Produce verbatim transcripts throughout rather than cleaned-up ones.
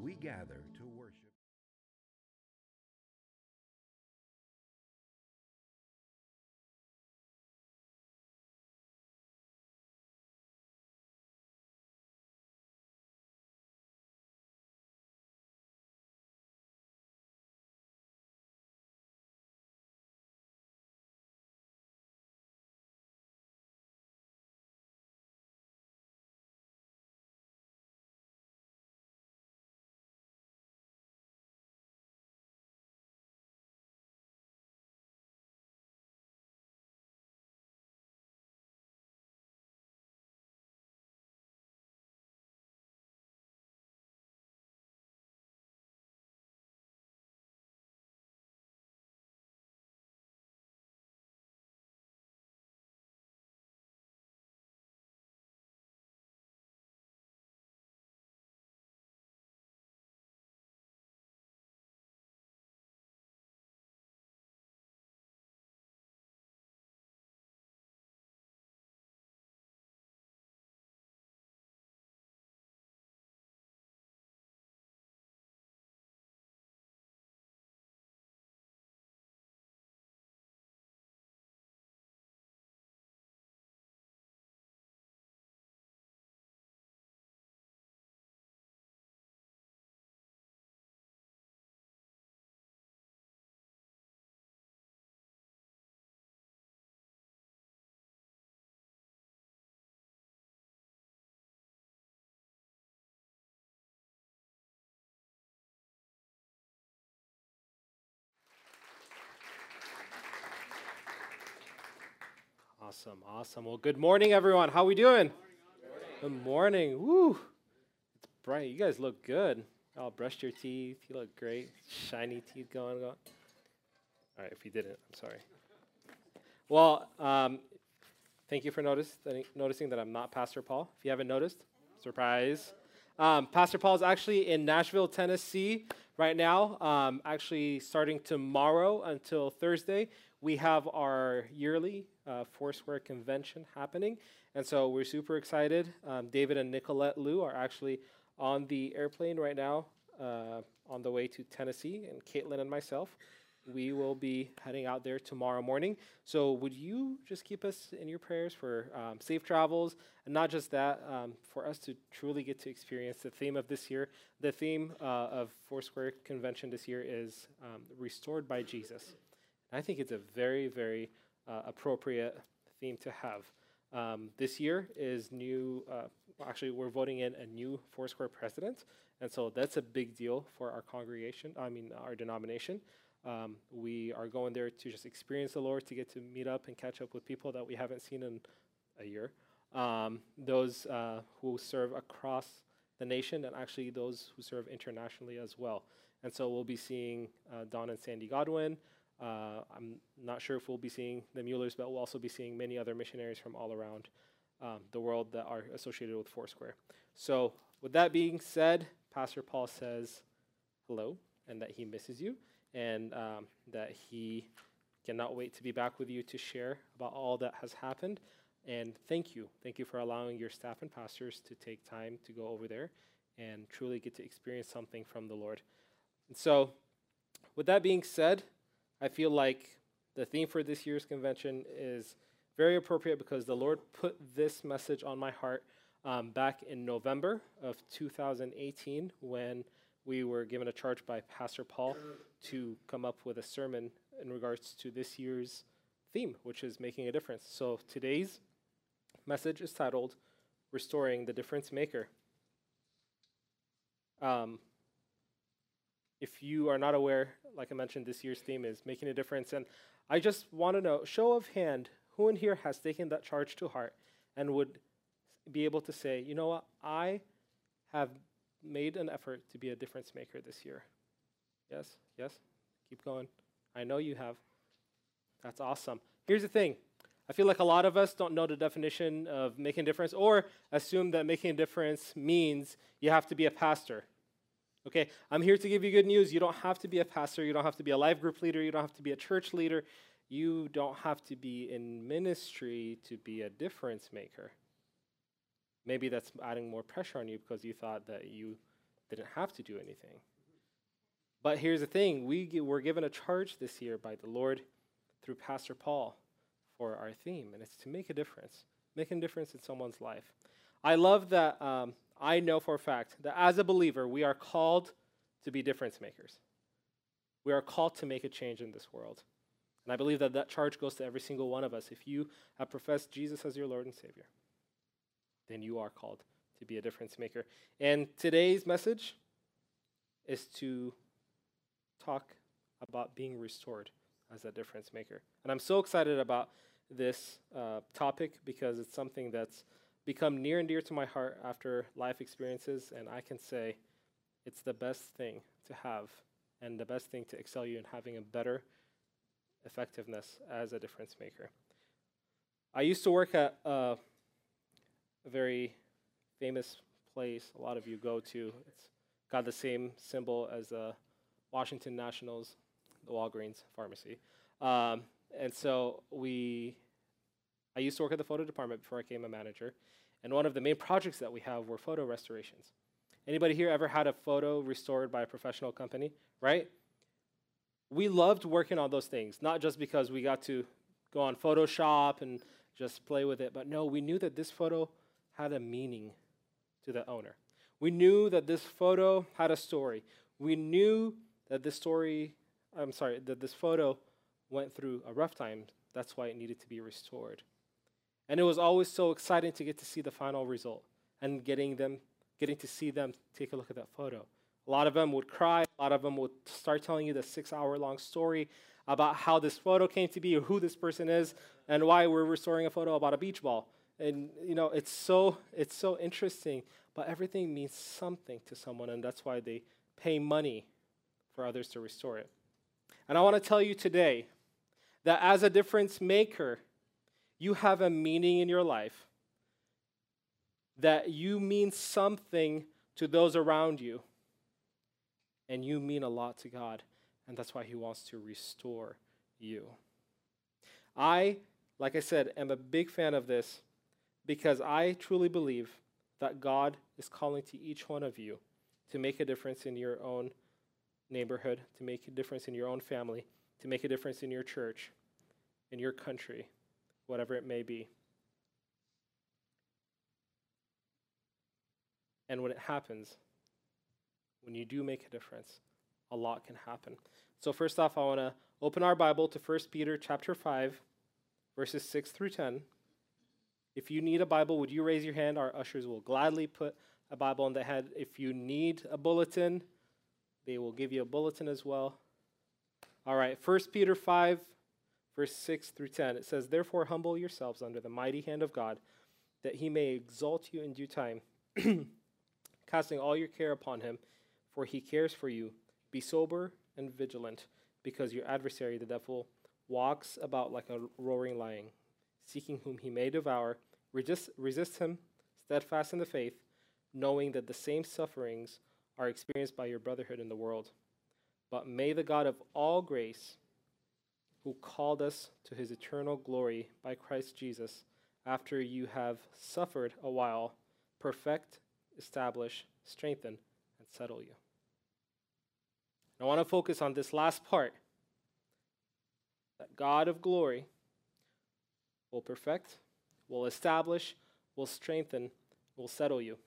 we gather to worship. Awesome, awesome. Well, good morning, everyone. How we doing? Good morning. Woo, it's bright. You guys look good. Y'all brushed your teeth. You look great. Shiny teeth going on. All right, if you didn't, I'm sorry. Well, um, thank you for notice, noticing that I'm not Pastor Paul. If you haven't noticed, surprise. Um, Pastor Paul is actually in Nashville, Tennessee right now. Um, actually, starting tomorrow until Thursday, we have our yearly uh, Foursquare convention happening. And so we're super excited. Um, David and Nicolette Liu are actually on the airplane right now uh, on the way to Tennessee, and Caitlin and myself, we will be heading out there tomorrow morning. So would you just keep us in your prayers for um, safe travels, and not just that, um, for us to truly get to experience the theme of this year. The theme uh, of Foursquare Convention this year is um, Restored by Jesus. I think it's a very, very uh, appropriate theme to have. Um, this year is new, uh, actually we're voting in a new Foursquare president, and so that's a big deal for our congregation, I mean our denomination. Um, we are going there to just experience the Lord, to get to meet up and catch up with people that we haven't seen in a year. Um, those uh, who serve across the nation, and actually those who serve internationally as well. And so we'll be seeing uh, Don and Sandy Godwin. Uh, I'm not sure if we'll be seeing the Muellers, but we'll also be seeing many other missionaries from all around um, the world that are associated with Foursquare. So with that being said, Pastor Paul says hello and that he misses you, and um, that he cannot wait to be back with you to share about all that has happened. And thank you. Thank you for allowing your staff and pastors to take time to go over there and truly get to experience something from the Lord. And so, with that being said, I feel like the theme for this year's convention is very appropriate because the Lord put this message on my heart um, back in November of two thousand eighteen when we were given a charge by Pastor Paul to come up with a sermon in regards to this year's theme, which is making a difference. So today's message is titled, Restoring the Difference Maker. Um, if you are not aware, like I mentioned, this year's theme is making a difference. And I just want to know, show of hand, who in here has taken that charge to heart and would be able to say, you know what, I have made an effort to be a difference maker this year. Yes, yes, keep going. I know you have. That's awesome. Here's the thing. I feel like a lot of us don't know the definition of making a difference, or assume that making a difference means you have to be a pastor. Okay, I'm here to give you good news. You don't have to be a pastor. You don't have to be a life group leader. You don't have to be a church leader. You don't have to be in ministry to be a difference maker. Maybe that's adding more pressure on you because you thought that you didn't have to do anything. But here's the thing. We g- were given a charge this year by the Lord through Pastor Paul for our theme, and it's to make a difference, make a difference in someone's life. I love that um, I know for a fact that as a believer, we are called to be difference makers. We are called to make a change in this world. And I believe that that charge goes to every single one of us. If you have professed Jesus as your Lord and Savior, then you are called to be a difference maker. And today's message is to talk about being restored as a difference maker. And I'm so excited about this uh, topic because it's something that's become near and dear to my heart after life experiences, and I can say it's the best thing to have and the best thing to excel you in having a better effectiveness as a difference maker. I used to work at uh, a very famous place a lot of you go to. It's got the same symbol as the Washington Nationals, the Walgreens pharmacy. Um, and so we, I used to work at the photo department before I became a manager. And one of the main projects that we have were photo restorations. Anybody here ever had a photo restored by a professional company, right? We loved working on those things, not just because we got to go on Photoshop and just play with it, but no, we knew that this photo had a meaning to the owner. We knew that this photo had a story. We knew that this story, I'm sorry, that this photo went through a rough time. That's why it needed to be restored. And it was always so exciting to get to see the final result and getting them, getting to see them take a look at that photo. A lot of them would cry. A lot of them would start telling you the six-hour-long story about how this photo came to be or who this person is and why we're restoring a photo about a beach ball. And, you know, it's so, it's so interesting, but everything means something to someone, and that's why they pay money for others to restore it. And I want to tell you today that as a difference maker, you have a meaning in your life, that you mean something to those around you, and you mean a lot to God, and that's why he wants to restore you. I, like I said, am a big fan of this because I truly believe that God is calling to each one of you to make a difference in your own neighborhood, to make a difference in your own family, to make a difference in your church, in your country, whatever it may be. And when it happens, when you do make a difference, a lot can happen. So first off, I want to open our Bible to First Peter chapter five, verses six through ten. If you need a Bible, would you raise your hand? Our ushers will gladly put a Bible in the hand. If you need a bulletin, they will give you a bulletin as well. All right, First Peter five, verse six through ten. It says, "Therefore humble yourselves under the mighty hand of God, that he may exalt you in due time, casting all your care upon him, for he cares for you. Be sober and vigilant, because your adversary, the devil, walks about like a roaring lion, seeking whom he may devour. Resist, resist him, steadfast in the faith, knowing that the same sufferings are experienced by your brotherhood in the world. But may the God of all grace, who called us to his eternal glory by Christ Jesus, after you have suffered a while, perfect, establish, strengthen, and settle you." I want to focus on this last part, that God of glory will perfect, will establish, will strengthen, will settle you.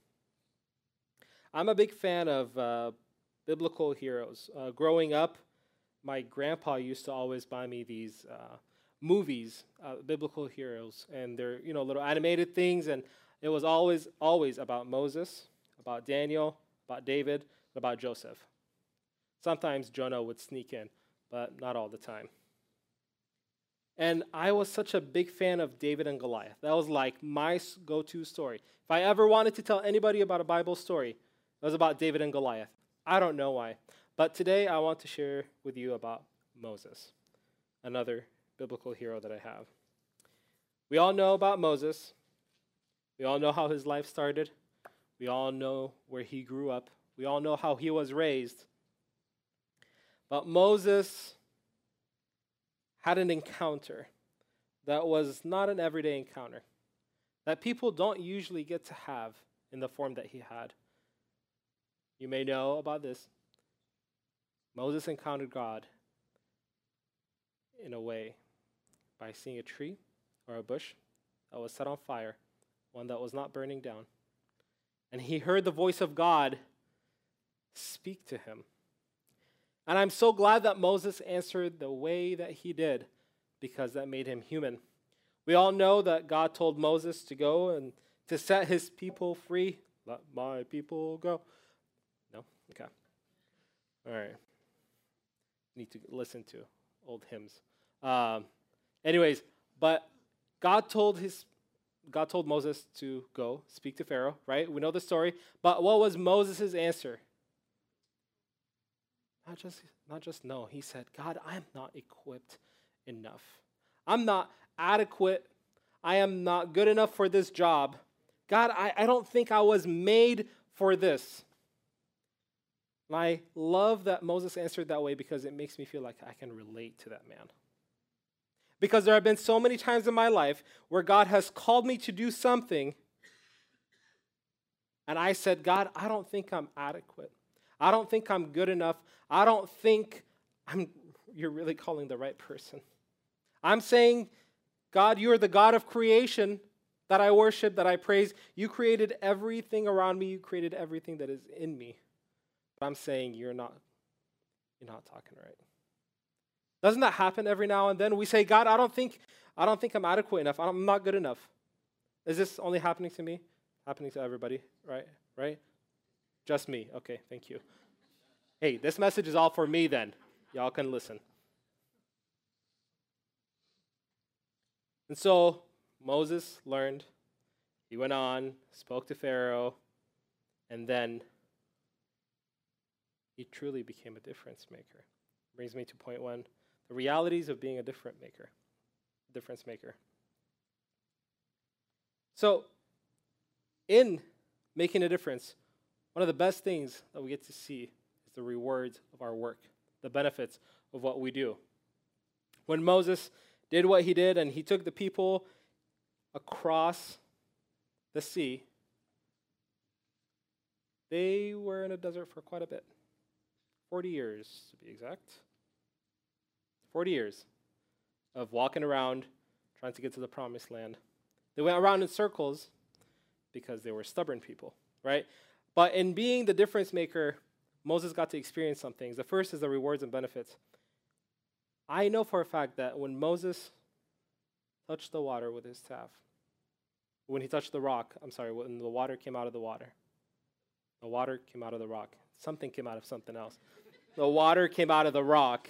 I'm a big fan of uh, biblical heroes. Uh, growing up, my grandpa used to always buy me these uh, movies, uh, biblical heroes, and they're, you know, little animated things, and it was always, always about Moses, about Daniel, about David, about Joseph. Sometimes Jonah would sneak in, but not all the time. And I was such a big fan of David and Goliath. That was like my go-to story. If I ever wanted to tell anybody about a Bible story, it was about David and Goliath. I don't know why. But today I want to share with you about Moses, another biblical hero that I have. We all know about Moses. We all know how his life started. We all know where he grew up. We all know how he was raised. But Moses had an encounter that was not an everyday encounter, that people don't usually get to have in the form that he had. You may know about this. Moses encountered God in a way by seeing a tree or a bush that was set on fire, one that was not burning down. And he heard the voice of God speak to him. And I'm so glad that Moses answered the way that he did, because that made him human. We all know that God told Moses to go and to set his people free. Let my people go. No? Okay. All right. Need to listen to old hymns. Um, anyways, but God told his God told Moses to go speak to Pharaoh, right? We know the story. But what was Moses' answer? Not just, not just no. He said, God, I am not equipped enough. I'm not adequate. I am not good enough for this job. God, I, I don't think I was made for this. And I love that Moses answered that way, because it makes me feel like I can relate to that man. Because there have been so many times in my life where God has called me to do something, and I said, God, I don't think I'm adequate. I don't think I'm good enough. I don't think I'm. You're really calling the right person. I'm saying, God, you are the God of creation that I worship, that I praise. You created everything around me. You created everything that is in me. But I'm saying you're not, you're not talking right. Doesn't that happen every now and then? We say, God, I don't think, I don't think I'm adequate enough. I'm not good enough. Is this only happening to me? Happening to everybody, right? Right? Just me. Okay, thank you. Hey, this message is all for me then. Y'all can listen. And so Moses learned. He went on, spoke to Pharaoh, and then he truly became a difference maker. Brings me to point one, the realities of being a difference maker. Difference maker. So, in making a difference, one of the best things that we get to see is the rewards of our work, the benefits of what we do. When Moses did what he did and he took the people across the sea, they were in a desert for quite a bit. forty years, to be exact. forty years of walking around, trying to get to the promised land. They went around in circles because they were stubborn people, right? But in being the difference maker, Moses got to experience some things. The first is the rewards and benefits. I know for a fact that when Moses touched the water with his staff, when he touched the rock, I'm sorry, when the water came out of the water, the water came out of the rock. Something came out of something else. The water came out of the rock.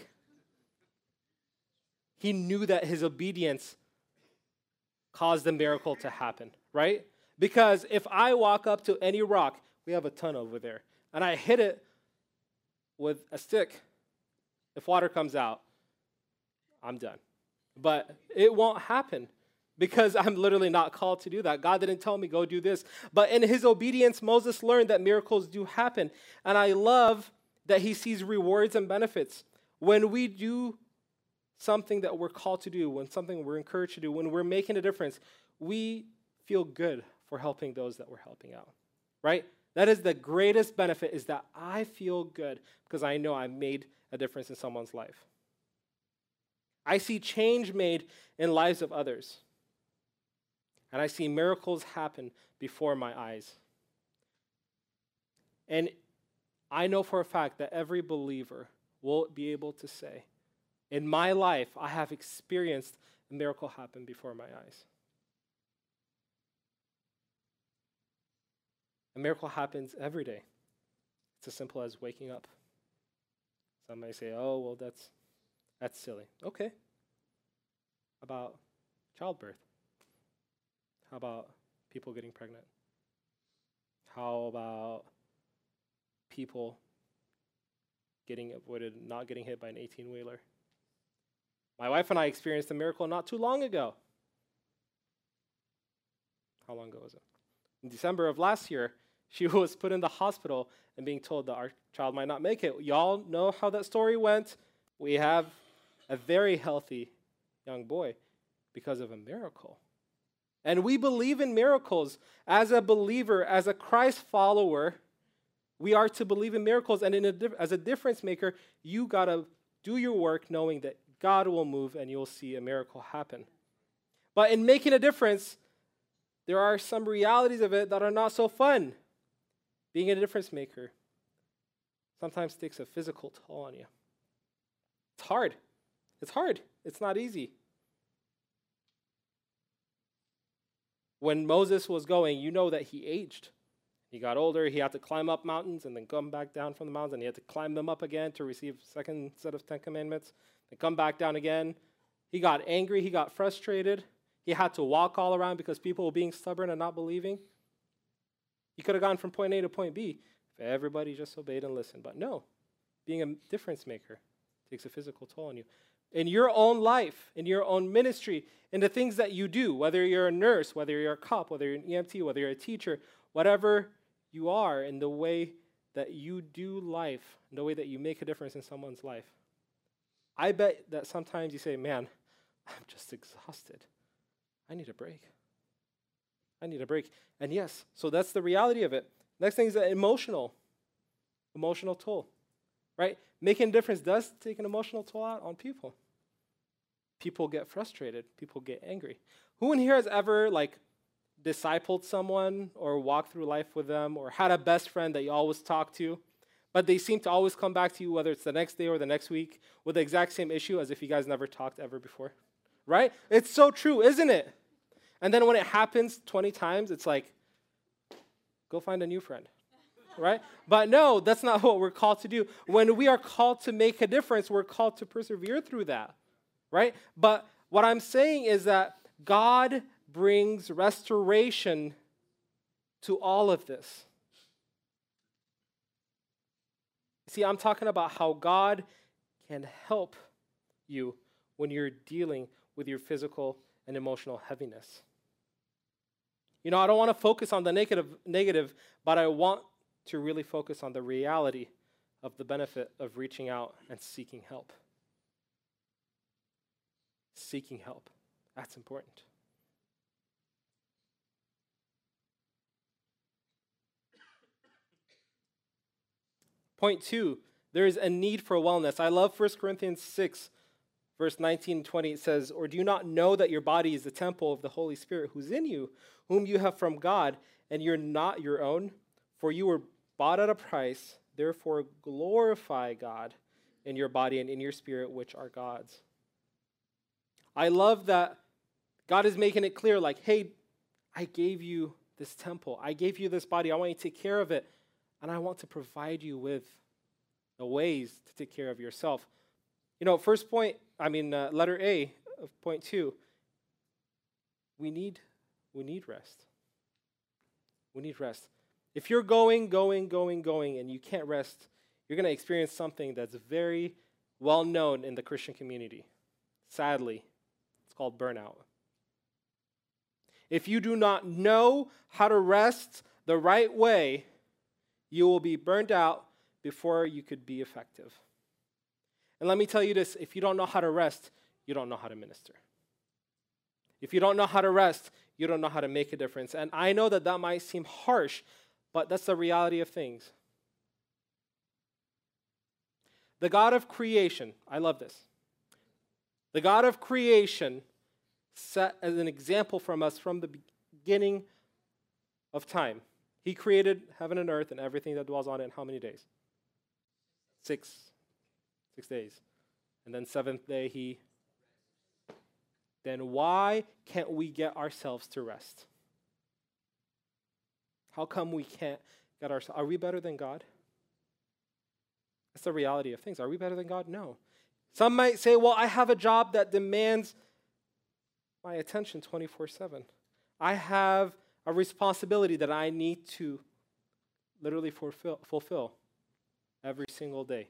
He knew that his obedience caused the miracle to happen, right? Because if I walk up to any rock, we have a ton over there, and I hit it with a stick, if water comes out, I'm done. But it won't happen because I'm literally not called to do that. God didn't tell me, go do this. But in his obedience, Moses learned that miracles do happen. And I love that he sees rewards and benefits. When we do something that we're called to do, when something we're encouraged to do, when we're making a difference, we feel good for helping those that we're helping out, right? That is the greatest benefit, is that I feel good because I know I made a difference in someone's life. I see change made in lives of others. And I see miracles happen before my eyes. And I know for a fact that every believer will be able to say, in my life, I have experienced a miracle happen before my eyes. A miracle happens every day. It's as simple as waking up. Some may say, oh, well, that's that's silly. Okay. How about childbirth? How about people getting pregnant? How about people getting avoided, not getting hit by an eighteen-wheeler? My wife and I experienced a miracle not too long ago. How long ago was it? In December of last year, she was put in the hospital and being told that our child might not make it. Y'all know how that story went. We have a very healthy young boy because of a miracle. And we believe in miracles. As a believer, as a Christ follower, We are to believe in miracles, and in a, as a difference maker, you got to do your work knowing that God will move and you'll see a miracle happen. But in making a difference, there are some realities of it that are not so fun. Being a difference maker sometimes takes a physical toll on you. It's hard. It's hard. It's not easy. When Moses was going, you know that he aged. He got older. He had to climb up mountains and then come back down from the mountains, and he had to climb them up again to receive the second set of Ten Commandments, and come back down again. He got angry. He got frustrated. He had to walk all around because people were being stubborn and not believing. He could have gone from point A to point B if everybody just obeyed and listened. But no, being a difference maker takes a physical toll on you. In your own life, in your own ministry, in the things that you do, whether you're a nurse, whether you're a cop, whether you're an E M T, whether you're a teacher, whatever you are, in the way that you do life, in the way that you make a difference in someone's life. I bet that sometimes you say, man, I'm just exhausted. I need a break. I need a break. And yes, so that's the reality of it. Next thing is the emotional, emotional toll, right? Making a difference does take an emotional toll out on people. People get frustrated. People get angry. Who in here has ever, like, discipled someone or walked through life with them or had a best friend that you always talk to, but they seem to always come back to you, whether it's the next day or the next week, with the exact same issue as if you guys never talked ever before, right? It's so true, isn't it? And then when it happens twenty times, it's like, go find a new friend, right? But no, that's not what we're called to do. When we are called to make a difference, we're called to persevere through that, right? But what I'm saying is that God brings restoration to all of this. See, I'm talking about how God can help you when you're dealing with your physical and emotional heaviness. You know, I don't want to focus on the negative, negative, but I want to really focus on the reality of the benefit of reaching out and seeking help. Seeking help. That's important. Point two, there is a need for wellness. I love First Corinthians six, verse nineteen and twenty. It says, or do you not know that your body is the temple of the Holy Spirit who's in you, whom you have from God, and you're not your own? For you were bought at a price, therefore glorify God in your body and in your spirit, which are God's. I love that God is making it clear, like, hey, I gave you this temple. I gave you this body. I want you to take care of it. And I want to provide you with the ways to take care of yourself. You know, first point, I mean, uh, letter A of point two, we need, we need rest. We need rest. If you're going, going, going, going, and you can't rest, you're going to experience something that's very well known in the Christian community. Sadly, it's called burnout. If you do not know how to rest the right way, you will be burned out before you could be effective. And let me tell you this, if you don't know how to rest, you don't know how to minister. If you don't know how to rest, you don't know how to make a difference. And I know that that might seem harsh, but that's the reality of things. The God of creation, I love this. The God of creation set as an example from us from the beginning of time. He created heaven and earth and everything that dwells on it in how many days? Six. Six days. And then seventh day he... Then why can't we get ourselves to rest? How come we can't get ourselves... Are we better than God? That's the reality of things. Are we better than God? No. Some might say, well, I have a job that demands my attention twenty-four seven. I have a responsibility that I need to literally fulfill, fulfill every single day.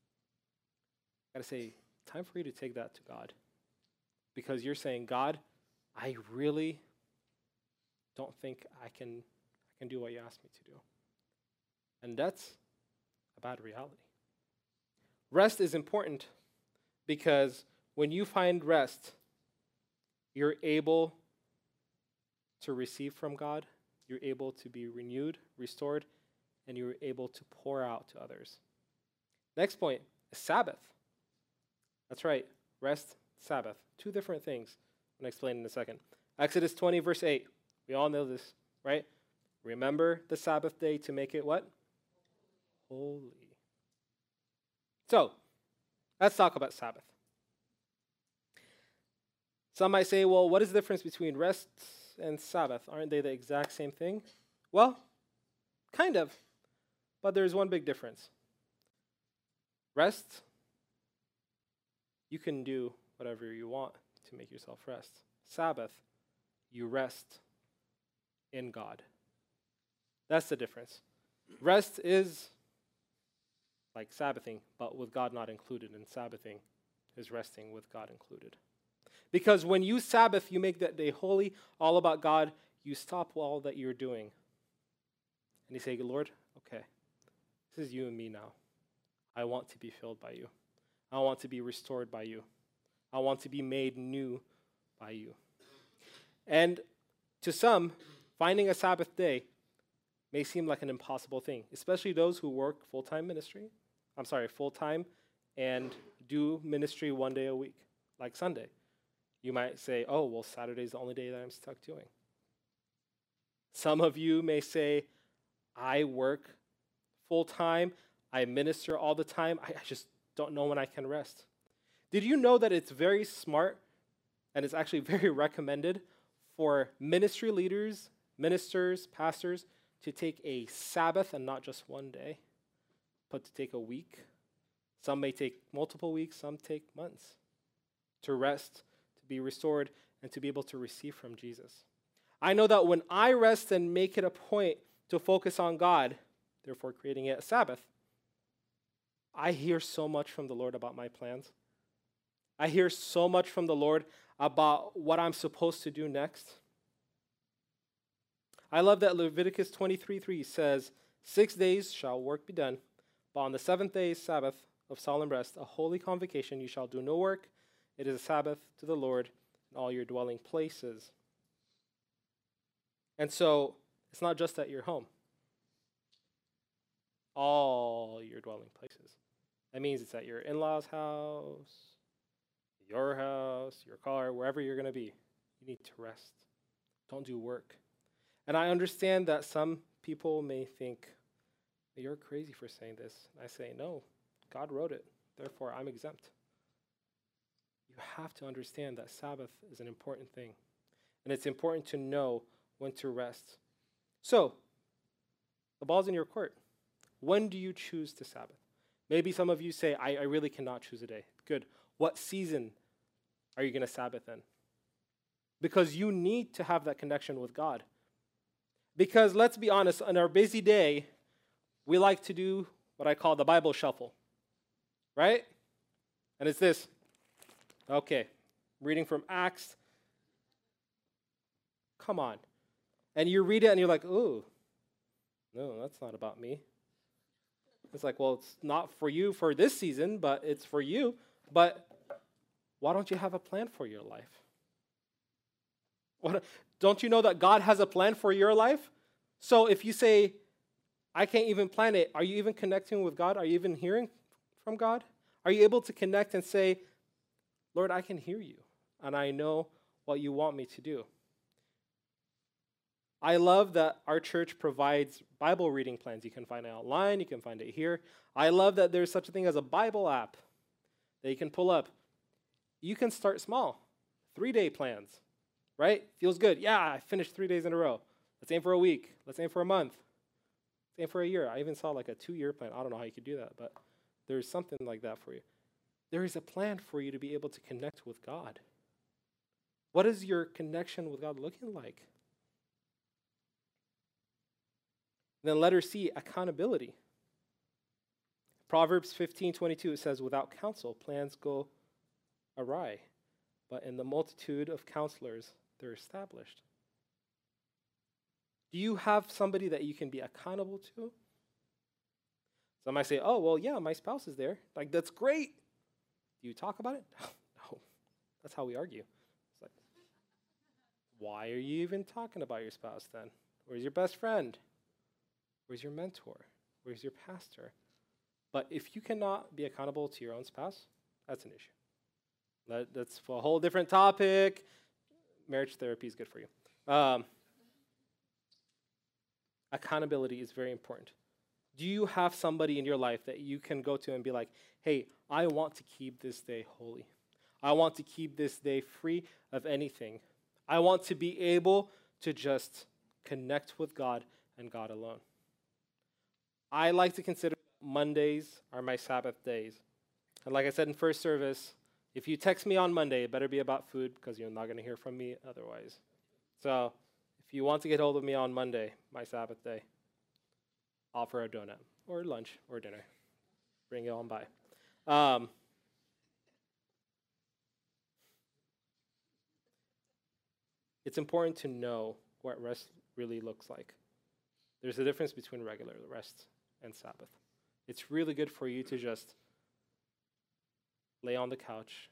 I gotta say, time for you to take that to God. Because you're saying, God, I really don't think I can, I can do what you asked me to do. And that's a bad reality. Rest is important because when you find rest, you're able to receive from God, you're able to be renewed, restored, and you're able to pour out to others. Next point is Sabbath. That's right, rest, Sabbath. Two different things. I'm going to explain in a second. Exodus twenty, verse eight. We all know this, right? Remember the Sabbath day to make it what? Holy. So, let's talk about Sabbath. Some might say, well, what is the difference between rest and Sabbath? Aren't they the exact same thing? Well, kind of, but there's one big difference. Rest, you can do whatever you want to make yourself rest. Sabbath, you rest in God. That's the difference. Rest is like Sabbathing, but with God not included, and Sabbathing is resting with God included. Because when you Sabbath, you make that day holy, all about God, you stop all that you're doing. And you say, Lord, okay, this is you and me now. I want to be filled by you. I want to be restored by you. I want to be made new by you. And to some, finding a Sabbath day may seem like an impossible thing, especially those who work full-time ministry. I'm sorry, full-time and do ministry one day a week, like Sunday. You might say, oh, well, Saturday is the only day that I'm stuck doing. Some of you may say, I work full-time, I minister all the time, I, I just don't know when I can rest. Did you know that it's very smart and it's actually very recommended for ministry leaders, ministers, pastors to take a Sabbath and not just one day, but to take a week? Some may take multiple weeks, some take months to rest, to be restored, and to be able to receive from Jesus. I know that when I rest and make it a point to focus on God, therefore creating it a Sabbath, I hear so much from the Lord about my plans. I hear so much from the Lord about what I'm supposed to do next. I love that Leviticus twenty-three three says, Six days shall work be done, but on the seventh day is Sabbath of solemn rest, a holy convocation. You shall do no work. It is a Sabbath to the Lord in all your dwelling places. And so, it's not just at your home. All your dwelling places. That means it's at your in-laws' house, your house, your car, wherever you're going to be. You need to rest. Don't do work. And I understand that some people may think, you're crazy for saying this. And I say, no, God wrote it. Therefore, I'm exempt. You have to understand that Sabbath is an important thing. And it's important to know when to rest. So, the ball's in your court. When do you choose to Sabbath? Maybe some of you say, I, I really cannot choose a day. Good. What season are you going to Sabbath in? Because you need to have that connection with God. Because let's be honest, on our busy day, we like to do what I call the Bible shuffle, right? And it's this. Okay, reading from Acts. Come on. And you read it and you're like, ooh, no, that's not about me. It's like, well, it's not for you for this season, but it's for you. But why don't you have a plan for your life? What, don't you know that God has a plan for your life? So if you say, I can't even plan it, are you even connecting with God? Are you even hearing from God? Are you able to connect and say, Lord, I can hear you, and I know what you want me to do? I love that our church provides Bible reading plans. You can find it online. You can find it here. I love that there's such a thing as a Bible app that you can pull up. You can start small. Three-day plans, right? Feels good. Yeah, I finished three days in a row. Let's aim for a week. Let's aim for a month. Let's aim for a year. I even saw like a two-year plan. I don't know how you could do that, but there's something like that for you. There is a plan for you to be able to connect with God. What is your connection with God looking like? Then letter C, accountability. Proverbs fifteen twenty-two, it says, without counsel, plans go awry, but in the multitude of counselors, they're established. Do you have somebody that you can be accountable to? Some might say, oh, well, yeah, my spouse is there. Like, that's great. Do you talk about it? No. That's how we argue. It's like, why are you even talking about your spouse then? Where's your best friend? Where's your mentor? or he's your pastor. But if you cannot be accountable to your own spouse, that's an issue. That, that's a whole different topic. Marriage therapy is good for you. Um, accountability is very important. Do you have somebody in your life that you can go to and be like, hey, I want to keep this day holy. I want to keep this day free of anything. I want to be able to just connect with God and God alone. I like to consider Mondays are my Sabbath days. And like I said in first service, if you text me on Monday, it better be about food because you're not going to hear from me otherwise. So if you want to get hold of me on Monday, my Sabbath day, offer a donut or lunch or dinner. Bring it on by. Um, it's important to know what rest really looks like. There's a difference between regular rest and Sabbath. It's really good for you to just lay on the couch,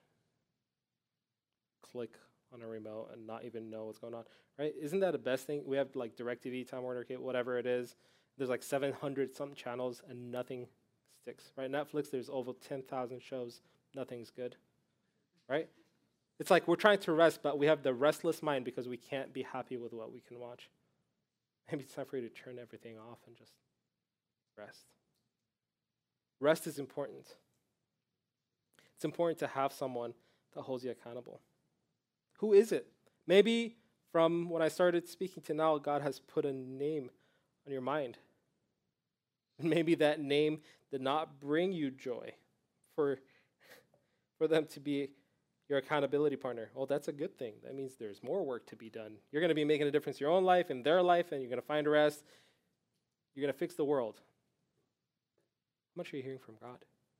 click on a remote, and not even know what's going on, right? Isn't that the best thing? We have like DirecTV, Time Warner Cable, whatever it is. There's like seven hundred something channels and nothing sticks, right? Netflix, there's over ten thousand shows. Nothing's good, right? It's like we're trying to rest, but we have the restless mind because we can't be happy with what we can watch. Maybe it's time for you to turn everything off and just rest. Rest is important. It's important to have someone that holds you accountable. Who is it? Maybe from when I started speaking to now, God has put a name on your mind. Maybe that name did not bring you joy for, for them to be your accountability partner. Well, that's a good thing. That means there's more work to be done. You're going to be making a difference in your own life, in their life, and you're going to find rest. You're going to fix the world. How much are you hearing from God?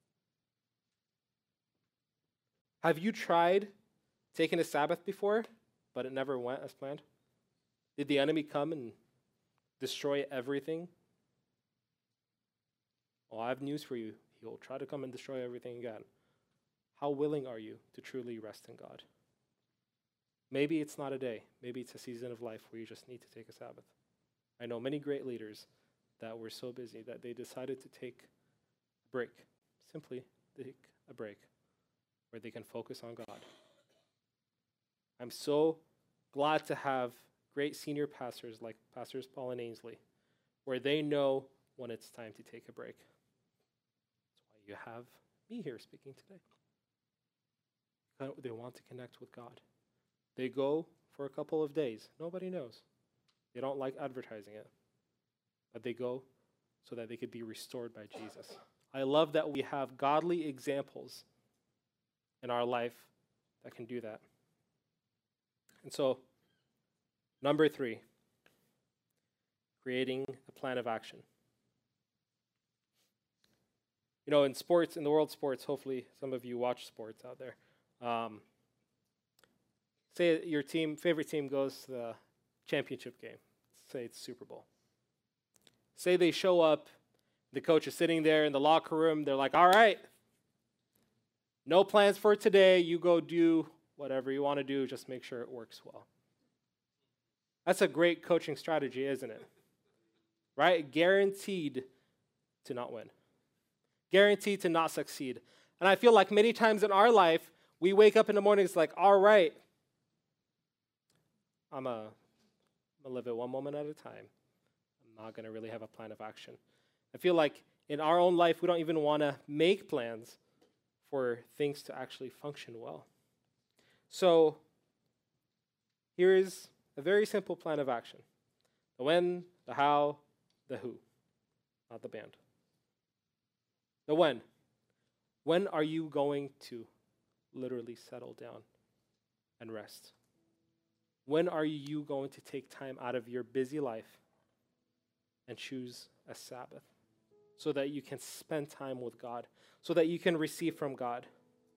Have you tried taking a Sabbath before, but it never went as planned? Did the enemy come and destroy everything? Well, I have news for you. He will try to come and destroy everything again. How willing are you to truly rest in God? Maybe it's not a day. Maybe it's a season of life where you just need to take a Sabbath. I know many great leaders that were so busy that they decided to take a break, simply take a break where they can focus on God. I'm so glad to have great senior pastors like Pastors Paul and Ainsley, where they know when it's time to take a break. That's why you have me here speaking today. They want to connect with God. They go for a couple of days. Nobody knows. They don't like advertising it. But they go so that they could be restored by Jesus. I love that we have godly examples in our life that can do that. And so, number three, creating a plan of action. You know, in sports, in the world of sports, hopefully some of you watch sports out there. Um, say your team, favorite team goes to the championship game. Say it's Super Bowl. Say they show up, the coach is sitting there in the locker room. They're like, all right, no plans for today. You go do whatever you want to do. Just make sure it works well. That's a great coaching strategy, isn't it? Right? Guaranteed to not win. Guaranteed to not succeed. And I feel like many times in our life, we wake up in the morning, it's like, all right, I'm going to live it one moment at a time. I'm not going to really have a plan of action. I feel like in our own life, we don't even want to make plans for things to actually function well. So here is a very simple plan of action. The when, the how, the who, not the band. The when. When are you going to literally settle down and rest? When are you going to take time out of your busy life and choose a Sabbath so that you can spend time with God, so that you can receive from God?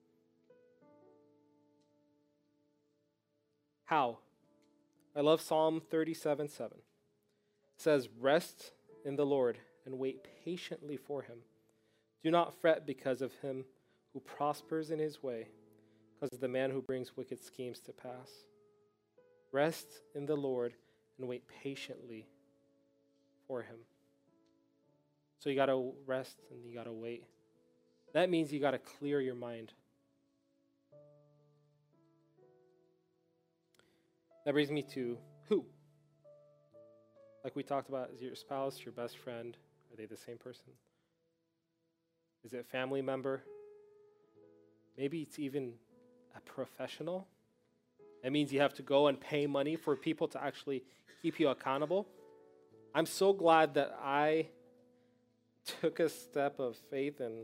How? I love Psalm thirty-seven seven. It says, rest in the Lord and wait patiently for him. Do not fret because of him who prospers in his way, because of the man who brings wicked schemes to pass. Rest in the Lord and wait patiently for him. So you got to rest and you got to wait. That means you got to clear your mind. That brings me to who? Like we talked about, is your spouse, your best friend, are they the same person? Is it a family member? Maybe it's even a professional. That means you have to go and pay money for people to actually keep you accountable. I'm so glad that I took a step of faith and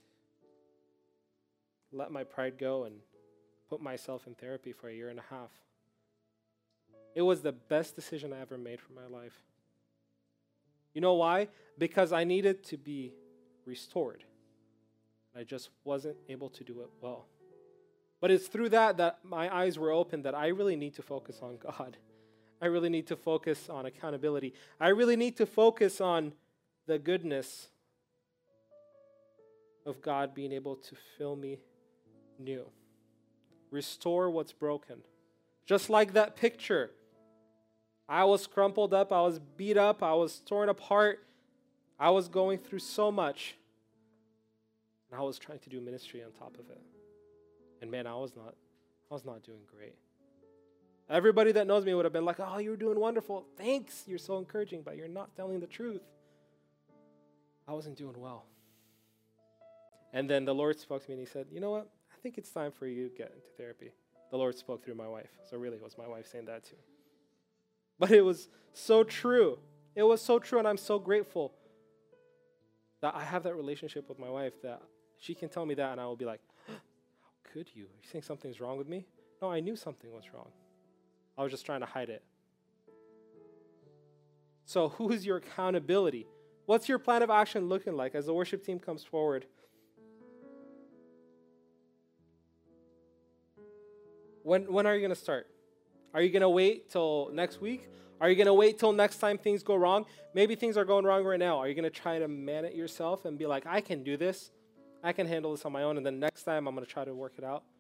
let my pride go and put myself in therapy for a year and a half. It was the best decision I ever made for my life. You know why? Because I needed to be restored. I just wasn't able to do it well. But it's through that that my eyes were opened that I really need to focus on God. I really need to focus on accountability. I really need to focus on the goodness of God being able to fill me new. Restore what's broken. Just like that picture. I was crumpled up, I was beat up, I was torn apart. I was going through so much. And I was trying to do ministry on top of it. And man, I was not, I was not doing great. Everybody that knows me would have been like, oh, you're doing wonderful. Thanks, you're so encouraging, but you're not telling the truth. I wasn't doing well. And then the Lord spoke to me and he said, you know what? I think it's time for you to get into therapy. The Lord spoke through my wife. So really it was my wife saying that too. But it was so true. It was so true, and I'm so grateful that I have that relationship with my wife that she can tell me that and I will be like, how could you? Are you saying something's wrong with me? No, I knew something was wrong. I was just trying to hide it. So who is your accountability? What's your plan of action looking like as the worship team comes forward? When, when are you going to start? Are you going to wait till next week? Are you going to wait till next time things go wrong? Maybe things are going wrong right now. Are you going to try to man it yourself and be like, I can do this. I can handle this on my own. And then next time I'm going to try to work it out.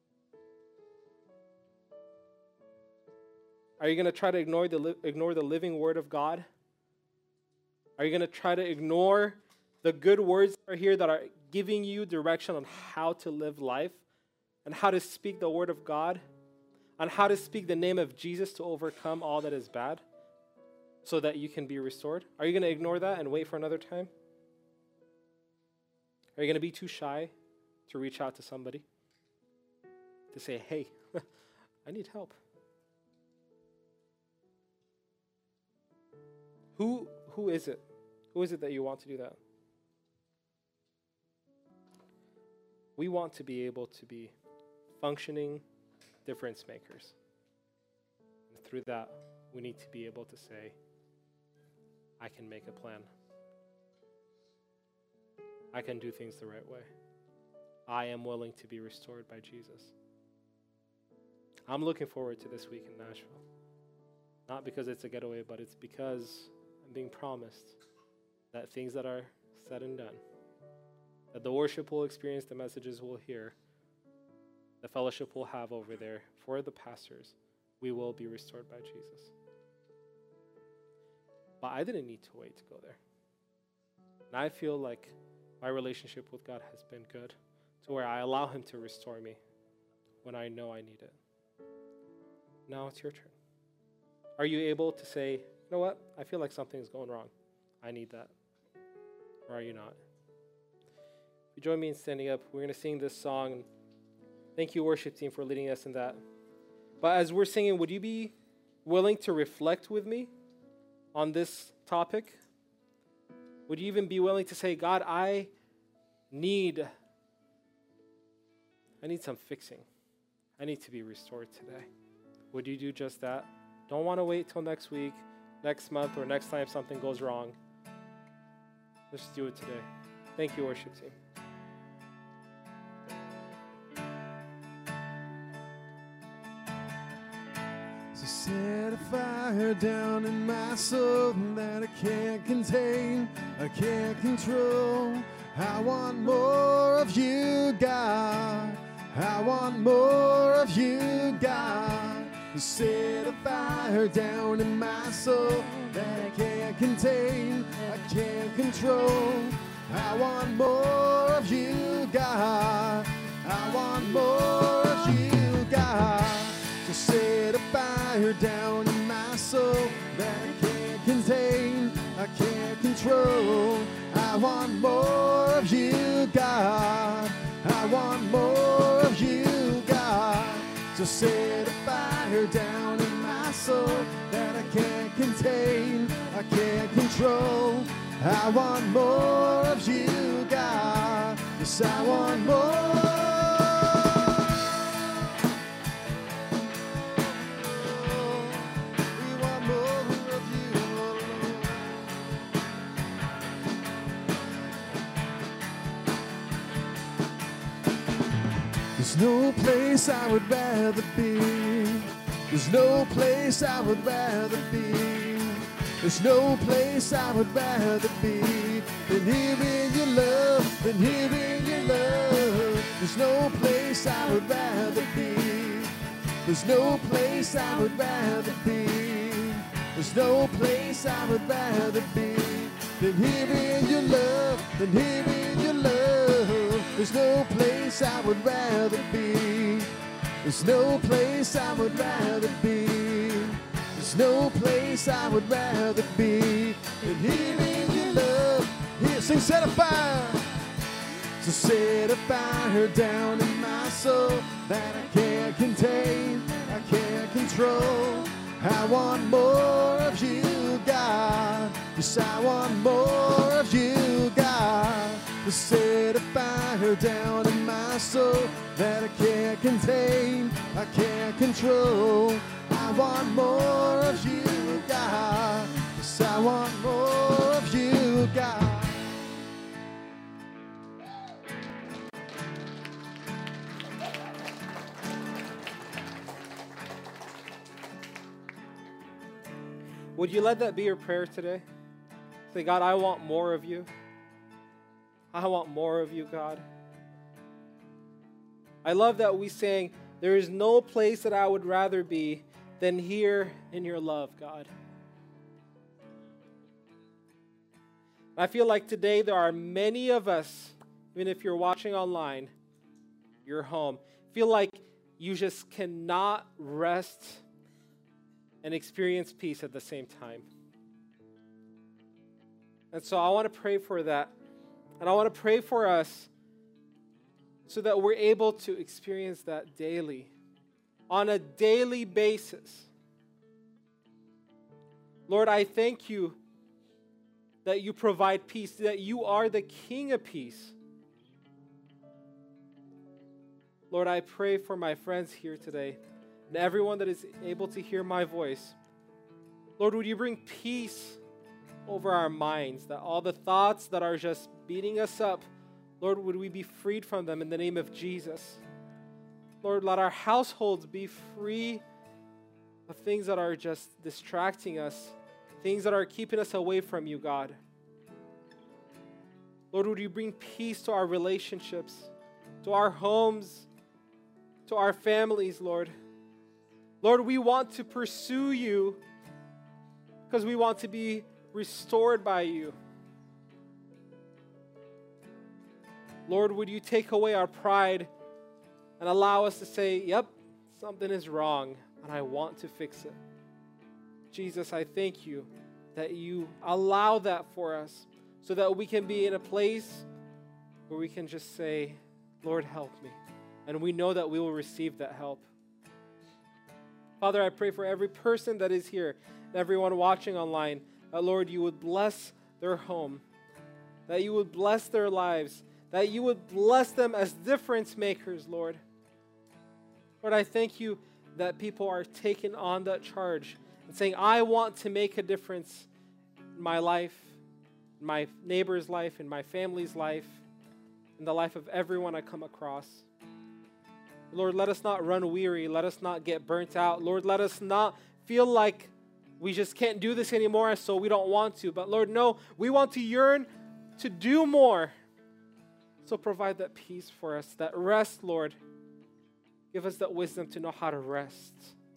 Are you going to try to ignore the, li- ignore the living word of God? Are you going to try to ignore the good words that are here that are giving you direction on how to live life and how to speak the word of God? On how to speak the name of Jesus to overcome all that is bad so that you can be restored? Are you going to ignore that and wait for another time? Are you going to be too shy to reach out to somebody? To say, hey, I need help. Who, who is it? Who is it that you want to do that? We want to be able to be functioning difference makers. And through that, we need to be able to say, I can make a plan. I can do things the right way. I am willing to be restored by Jesus. I'm looking forward to this week in Nashville. Not because it's a getaway, but it's because I'm being promised that things that are said and done, that the worship will experience, the messages we'll hear, the fellowship we'll have over there for the pastors, we will be restored by Jesus. But I didn't need to wait to go there. And I feel like my relationship with God has been good to where I allow him to restore me when I know I need it. Now it's your turn. Are you able to say, you know what? I feel like something's going wrong. I need that. Or are you not? If you join me in standing up, we're going to sing this song. Thank you, worship team, for leading us in that. But as we're singing, would you be willing to reflect with me on this topic? Would you even be willing to say, God, I need, I need some fixing. I need to be restored today. Would you do just that? Don't want to wait till next week, next month, or next time something goes wrong. Let's do it today. Thank you, worship team. So set a fire down in my soul that I can't contain, I can't control. I want more of you, God. I want more of you, God. Set a fire down in my soul that I can't contain, I can't control. I want more of you, God. I want more of you, God. So set a fire down in my soul that I can't contain, I can't control. I want more of you, God. I want more of you, God. So set a fire down in my soul that I can't contain, I can't control. I want more of you, God. Yes, I want more. We want more of you, Lord. There's no place I would rather be. There's no place I would rather be. There's no place I would rather be than here in your love, than here in your love. There's no place I would rather be. There's no place I would rather be. There's no place I would rather be than here in your love, than here in your love. There's no place I would rather be. There's no place I would rather be. There's no place I would rather be than here in your love. Here, sing, set a fire. So set a fire down in my soul that I can't contain, I can't control. I want more of you, God. Yes, I want more of you, God. To set a fire down in my soul that I can't contain, I can't control. I want more of you, God. Yes, I want more of you, God. Would you let that be your prayer today? Say, God, I want more of you. I want more of you, God. I love that we sang, there is no place that I would rather be than here in your love, God. I feel like today there are many of us, even if you're watching online, you're home, feel like you just cannot rest and experience peace at the same time. And so I want to pray for that. And I want to pray for us so that we're able to experience that daily, on a daily basis. Lord, I thank you that you provide peace, that you are the King of peace. Lord, I pray for my friends here today and everyone that is able to hear my voice. Lord, would you bring peace over our minds, that all the thoughts that are just beating us up, Lord, would we be freed from them in the name of Jesus. Lord, let our households be free of things that are just distracting us, things that are keeping us away from you, God. Lord, would you bring peace to our relationships, to our homes, to our families, Lord. Lord, we want to pursue you because we want to be restored by you. Lord, would you take away our pride and allow us to say, yep, something is wrong and I want to fix it. Jesus, I thank you that you allow that for us so that we can be in a place where we can just say, Lord, help me. And we know that we will receive that help. Father, I pray for every person that is here, and everyone watching online, that, Lord, you would bless their home, that you would bless their lives, that you would bless them as difference makers, Lord. Lord, I thank you that people are taking on that charge and saying, I want to make a difference in my life, in my neighbor's life, in my family's life, in the life of everyone I come across. Lord, let us not run weary. Let us not get burnt out. Lord, let us not feel like we just can't do this anymore, so we don't want to. But Lord, no, we want to yearn to do more. So provide that peace for us, that rest, Lord. Give us that wisdom to know how to rest.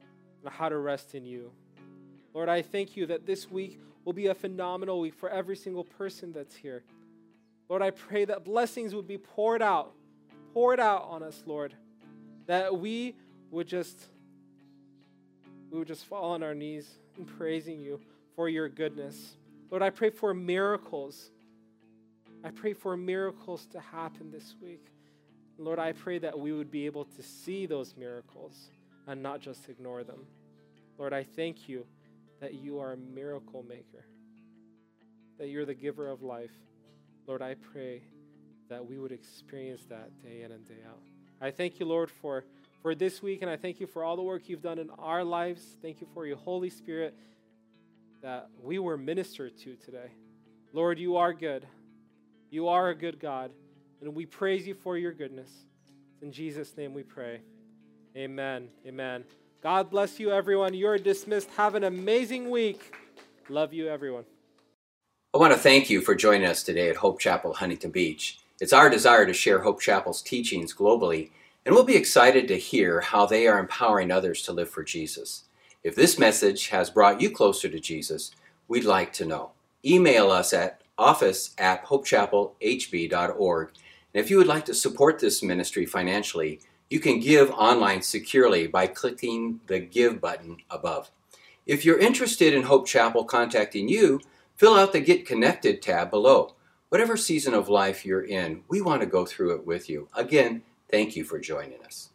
and how to rest in you. Lord, I thank you that this week will be a phenomenal week for every single person that's here. Lord, I pray that blessings would be poured out, poured out on us, Lord, that we would just, we would just fall on our knees in praising you for your goodness. Lord, I pray for miracles. I pray for miracles to happen this week. Lord, I pray that we would be able to see those miracles and not just ignore them. Lord, I thank you that you are a miracle maker, that you're the giver of life. Lord, I pray that we would experience that day in and day out. I thank you, Lord, for, for this week, and I thank you for all the work you've done in our lives. Thank you for your Holy Spirit that we were ministered to today. Lord, you are good. You are a good God, and we praise you for your goodness. In Jesus' name we pray. Amen. Amen. God bless you, everyone. You're dismissed. Have an amazing week. Love you, everyone. I want to thank you for joining us today at Hope Chapel, Huntington Beach. It's our desire to share Hope Chapel's teachings globally, and we'll be excited to hear how they are empowering others to live for Jesus. If this message has brought you closer to Jesus, we'd like to know. Email us at office at hope chapel h b dot org. And if you would like to support this ministry financially, you can give online securely by clicking the Give button above. If you're interested in Hope Chapel contacting you, fill out the Get Connected tab below. Whatever season of life you're in, we want to go through it with you. Again, thank you for joining us.